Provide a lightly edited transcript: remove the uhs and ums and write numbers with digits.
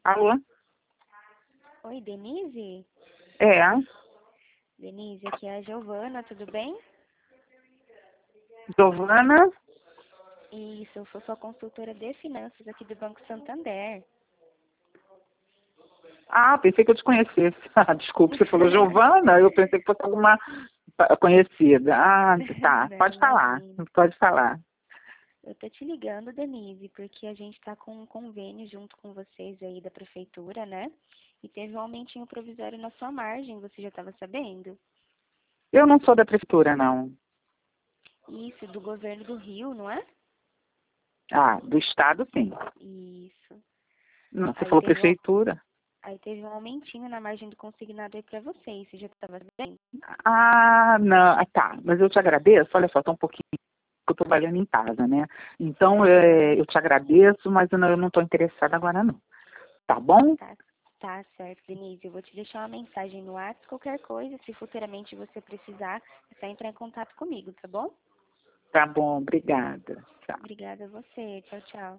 Alô? Oi, Denise? É, Denise, aqui é a Giovana, tudo bem? Giovana? Isso, eu sou sua consultora de finanças aqui do Banco Santander. Ah, pensei que eu te conhecesse. Ah, desculpa, você falou Giovana, eu pensei que fosse alguma conhecida. Ah, tá, Não, pode falar, imagina. pode falar. Eu tô te ligando, Denise, porque a gente tá com um convênio junto com vocês aí da prefeitura, né? E teve um aumentinho provisório na sua margem, você já estava sabendo? Eu não sou da prefeitura, não. Isso, do governo do Rio, não é? Ah, do estado, sim. Isso. Não, você Aí falou teve um, prefeitura. aí teve um aumentinho na margem do consignado aí pra vocês, você já estava sabendo? Ah, não, tá, mas eu te agradeço. Olha só, tô um pouquinho, que eu tô trabalhando em casa, né? Então, eu te agradeço, mas eu não tô interessada agora, não. Tá bom? Tá, tá certo, Denise. Eu vou te deixar uma mensagem no WhatsApp, qualquer coisa, se futuramente você precisar, é só entrar em contato comigo, tá bom? Tá bom, obrigada. Tchau. Obrigada a você. Tchau, tchau.